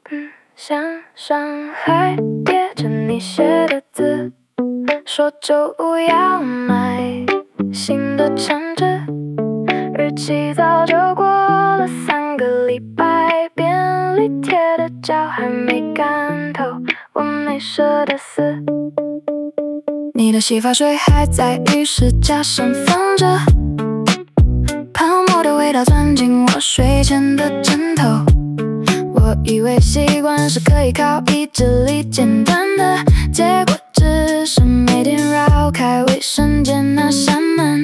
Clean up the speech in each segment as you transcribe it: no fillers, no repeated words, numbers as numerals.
像上海叠着你写的字，说就要买新的墙纸，日期早就过了3个礼拜，便利贴的胶还没干透，我没舍得撕。你的洗发水还在浴室架上放着，泡沫的味道钻进我睡前的枕头。我以为习惯是可以靠意志力简单的，结果只是每天绕开卫生间那扇门。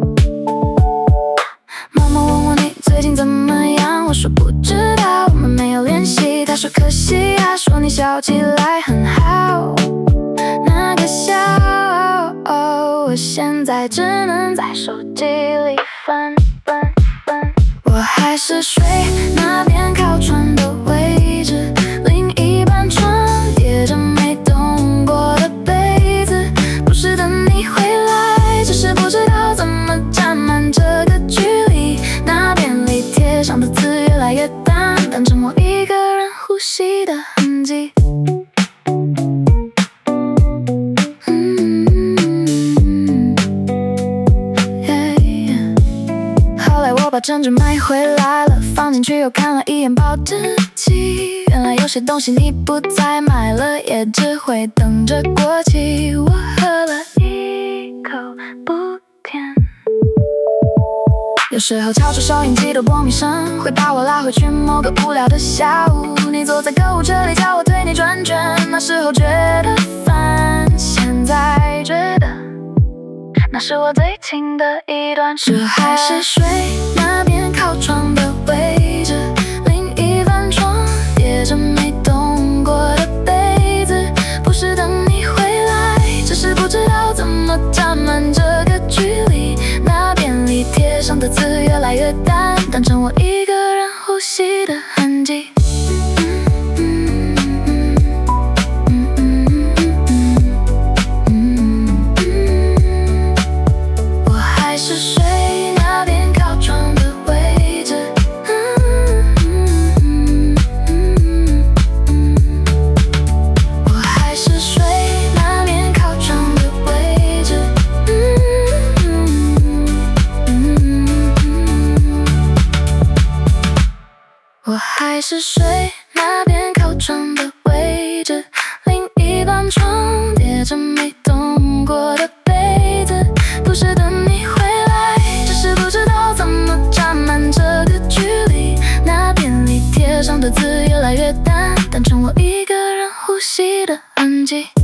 妈妈问我你最近怎么样，我说不知道，我们没有联系。她说可惜啊，说你笑起来很好，那个笑，我现在只能在手机里翻。我还是睡那边靠窗的位置，另一半床叠着没动过的被子，不是等你回来，只是不知道怎么占满这个距离。那便利贴上的字越来越淡，当成我一个人呼吸的痕迹。我把针纸买回来了，放进去又看了一眼保质期，原来有些东西你不再买了，也只会等着过期。我喝了一口不甜，有时候敲出收音机的播放声，会把我拉回去某个无聊的下午。你坐在购物车里叫我推你转圈，那时候觉得烦，现在觉得那是我最亲的一段时光。还是睡那边靠窗的位置，另一半床叠着没动过的被子，不是等你回来，只是不知道怎么占满这个距离。那便利贴上的字越来越淡，当成我一个人呼吸的痕迹。我还是睡那边靠窗的位置，另一半床叠着没动过的被子，不是等你回来，只是不知道怎么占满这个距离。那便利贴上的字越来越淡，当成我一个人呼吸的痕迹。